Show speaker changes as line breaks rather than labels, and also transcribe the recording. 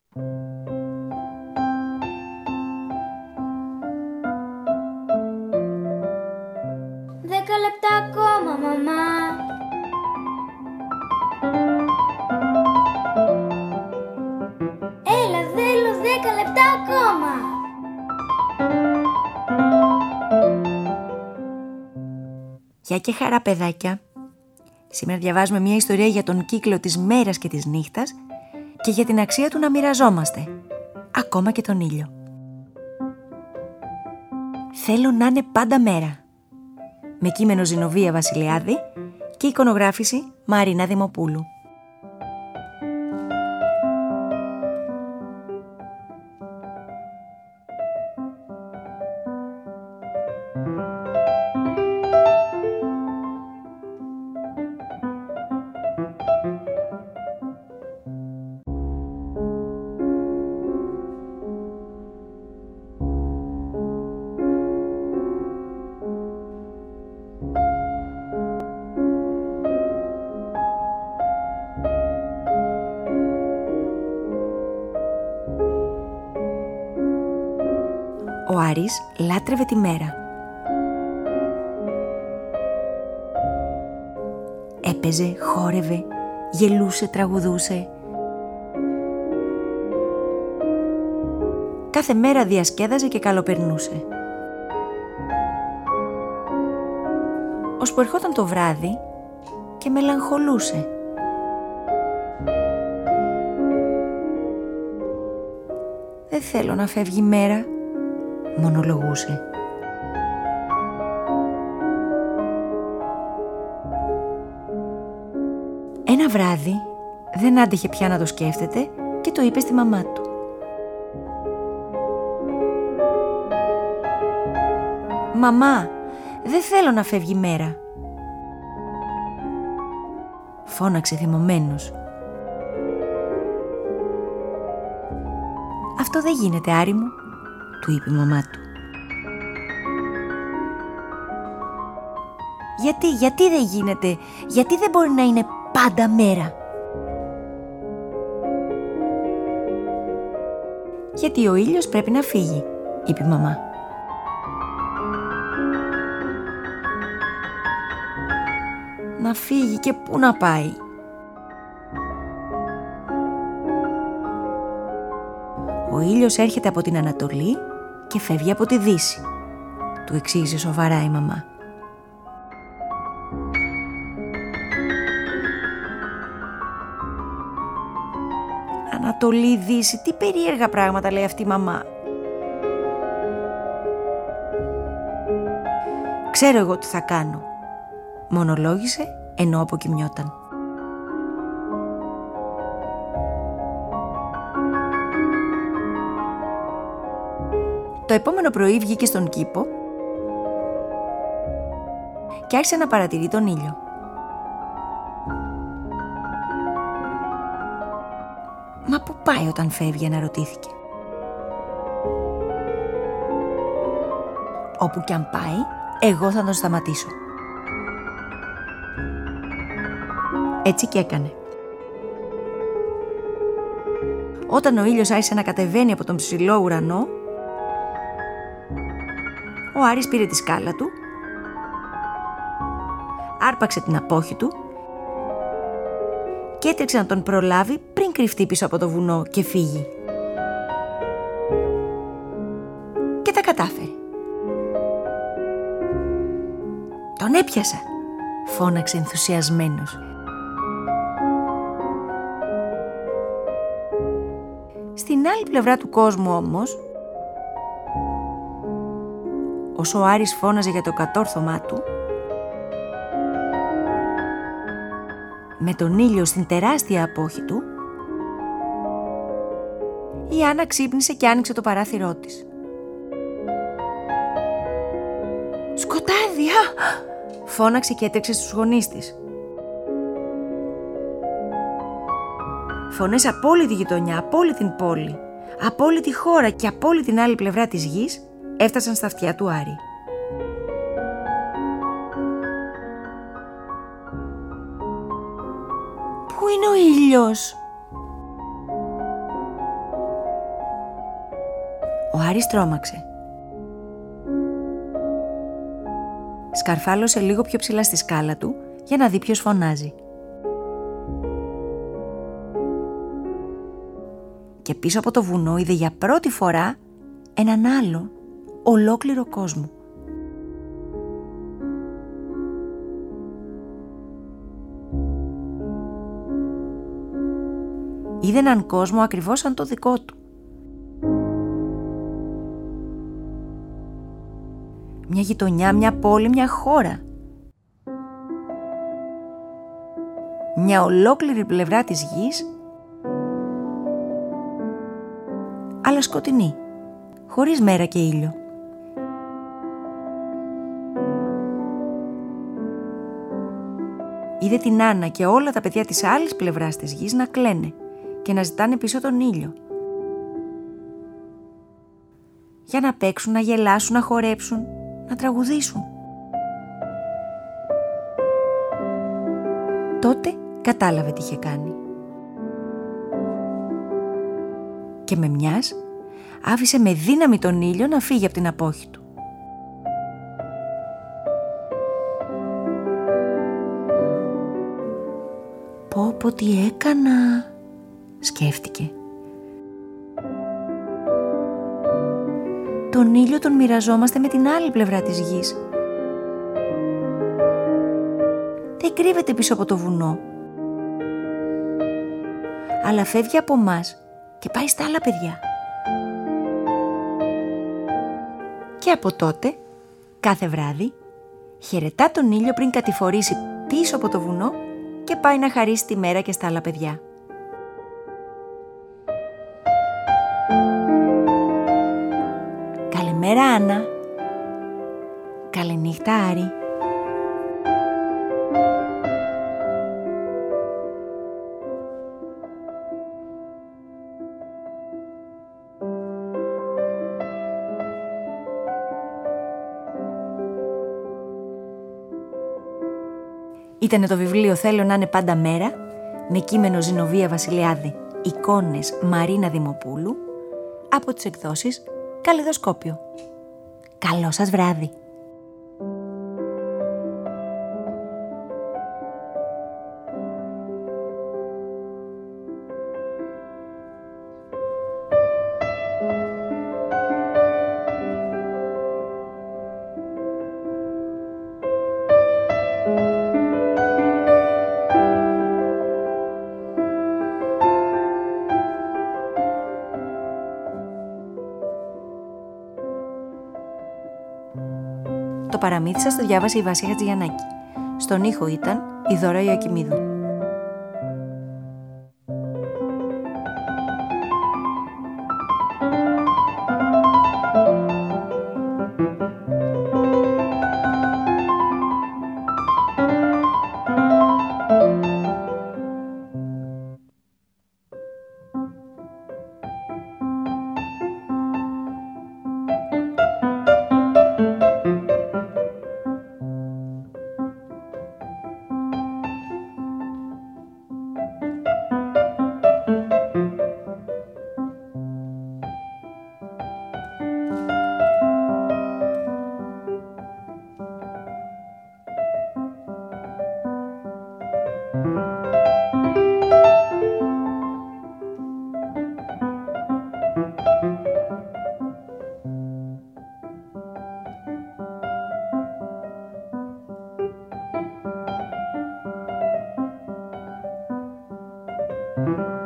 Δέκα λεπτά ακόμα, μαμά. Έλα, θέλω 10 λεπτά ακόμα.
Γεια και χαρά, παιδάκια. Σήμερα διαβάζουμε μια ιστορία για τον κύκλο της μέρας και της νύχτας και για την αξία του να μοιραζόμαστε, ακόμα και τον ήλιο. Θέλω να είναι πάντα μέρα. Με κείμενο Ζηνοβία Βασιλιάδη και εικονογράφηση Μαρίνα Δημοπούλου. Ο Άρης λάτρευε τη μέρα. Έπαιζε, χόρευε, γελούσε, τραγουδούσε. Κάθε μέρα διασκέδαζε και καλοπερνούσε. Ώσπου ερχόταν το βράδυ και μελαγχολούσε. «Δεν θέλω να φεύγει η μέρα», μονολογούσε. Ένα βράδυ δεν άντεχε πια να το σκέφτεται και το είπε στη μαμά του. «Μαμά, δεν θέλω να φεύγει η μέρα», φώναξε θυμωμένος. «Αυτό δεν γίνεται, Άρη μου», του είπε η μαμά του. Γιατί δεν γίνεται, γιατί δεν μπορεί να είναι πάντα μέρα?» «Γιατί ο ήλιος πρέπει να φύγει», είπε η μαμά. «Να φύγει και πού να πάει?» «Ο ήλιος έρχεται από την Ανατολή και φεύγει από τη Δύση», του εξήγησε σοβαρά η μαμά. «Ανατολή, Δύση, τι περίεργα πράγματα λέει αυτή η μαμά». «Ξέρω εγώ τι θα κάνω», μονολόγησε ενώ αποκοιμιόταν. Το επόμενο πρωί βγήκε στον κήπο και άρχισε να παρατηρεί τον ήλιο. «Μα πού πάει όταν φεύγει?» αναρωτήθηκε. «Όπου κι αν πάει, εγώ θα τον σταματήσω». Έτσι και έκανε. Όταν ο ήλιος άρχισε να κατεβαίνει από τον ψηλό ουρανό, ο Άρης πήρε τη σκάλα του, άρπαξε την απόχη του και έτρεξε να τον προλάβει πριν κρυφτεί πίσω από το βουνό και φύγει. Και τα κατάφερε. «Τον έπιασα», φώναξε ενθουσιασμένος. Στην άλλη πλευρά του κόσμου όμως, όσο ο Άρης φώναζε για το κατόρθωμά του, με τον ήλιο στην τεράστια απόχη του, η Άννα ξύπνησε και άνοιξε το παράθυρό της. «Σκοτάδι!» φώναξε και έτρεξε στους γονείς της. Φωνές από όλη τη γειτονιά, από όλη την πόλη, από όλη τη χώρα και από όλη την άλλη πλευρά της γης έφτασαν στα αυτιά του Άρη. «Πού είναι ο ήλιος?» Ο Άρης τρόμαξε. Σκαρφάλωσε λίγο πιο ψηλά στη σκάλα του για να δει ποιος φωνάζει. Και πίσω από το βουνό είδε για πρώτη φορά έναν άλλο ολόκληρο κόσμο. Είδε έναν κόσμο ακριβώς σαν το δικό του. Μια γειτονιά, μια πόλη, μια χώρα. Μια ολόκληρη πλευρά της γης, αλλά σκοτεινή, χωρίς μέρα και ήλιο. Είδε την Άννα και όλα τα παιδιά της άλλης πλευράς της γης να κλαίνε και να ζητάνε πίσω τον ήλιο. Για να παίξουν, να γελάσουν, να χορέψουν, να τραγουδήσουν. Τότε κατάλαβε τι είχε κάνει. Και με μιας άφησε με δύναμη τον ήλιο να φύγει από την απόχη του. Πω τι έκανα, σκέφτηκε. Τον ήλιο τον μοιραζόμαστε με την άλλη πλευρά της γης. Δεν κρύβεται πίσω από το βουνό, αλλά φεύγει από μας και πάει στα άλλα παιδιά. Και από τότε, κάθε βράδυ, χαιρετά τον ήλιο πριν κατηφορήσει πίσω από το βουνό και πάει να χαρίσει τη μέρα και στα άλλα παιδιά. Καλημέρα Άννα. Καληνύχτα Άρη. Ήτανε το βιβλίο «Θέλω να είναι πάντα μέρα» με κείμενο Ζηνοβία Βασιλιάδη, εικόνες Μαρίνα Δημοπούλου, από τις εκδόσεις Καλλιδοσκόπιο. Καλό σας βράδυ! Το παραμύθι σας το διάβασε η Βάση Χατζηγιαννάκη. Στον ήχο ήταν η Δώρα Ιωακημίδου.
Thank you.